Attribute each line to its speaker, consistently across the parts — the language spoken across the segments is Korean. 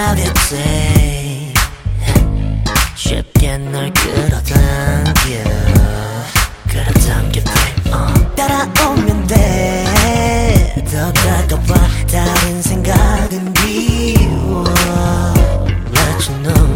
Speaker 1: gravity 쉽게 널 끌어당겨 따라오면 돼 더 가까워 다른 생각은 비워 Let you know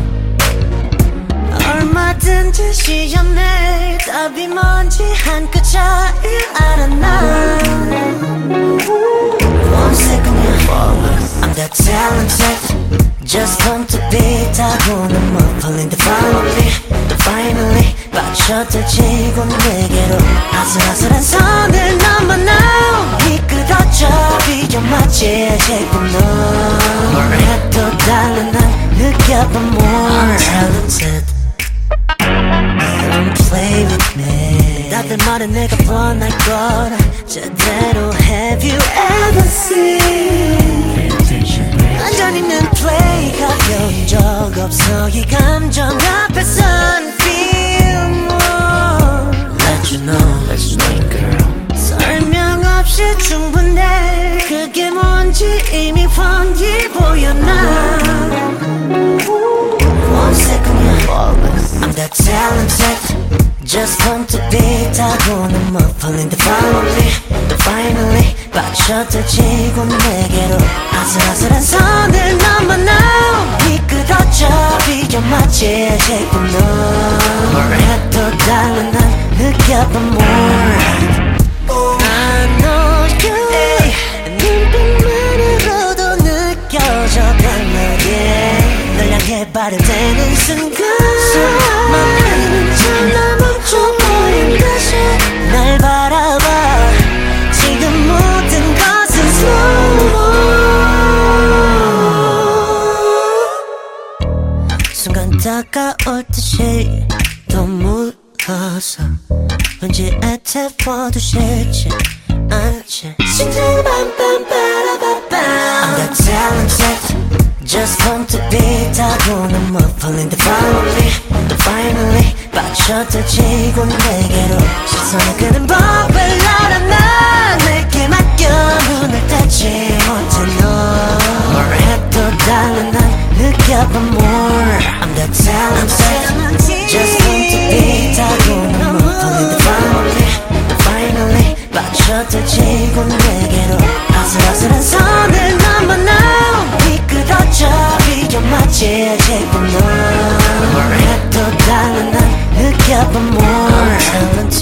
Speaker 1: 얼마든지 시연해 답이 뭔지 한 끗 차이 알아 난 One second you're falling I'm that talented Just come to be 타고난 못 풀린 the finally 빠져들지고 내게로 아슬아슬한 선을 넘어 now 이끌어져 비껴맞지 제품 너 뭘 해도 달라 난 느껴봐 more talented Don't play with me 다들 말해 내가 뻔할 거라 제대로 Have you ever seen 완전히는 play 가벼운 적 없어 이 감정 앞에선 feel more Let you know girl 설명 없이 충분해 그게 뭔지 이미 훤히 보여 나 One second you're flawless I'm that talented Just come to be 타고난 못 풀린 the finally 빠져들지고 내게로 아슬아슬한 선을 넘어 now 이끌어져 비껴맞지 제품 널 해도 달라 난 느껴봐 more I know you 눈빛만으로도 느껴져 강하게 널 향해 발효되는 순간 맘에는 전화 멈춰버린 듯이 날 바라봐 지금 모든 것은 slow 순간 다가올 듯이 또 물러서 왠지 애태워도 싫지 않지 심장은 빰빰빠라바빰 I'm that talented Just come to be 타고난 못 풀린 the finally 빠져들지고 내게로 시선을 끄는 법을 알아 난 내게 맡겨 눈을 떼지 못해 널 해도 달라 난 느껴봐 more I'm that talented Just come to be 타고난 못 풀린 the finally 빠져들지고 내게로 아슬아슬한 선을 넘어 now 이끌어져 비껴맞지 제품 널 해도 달라 난 느껴봐 more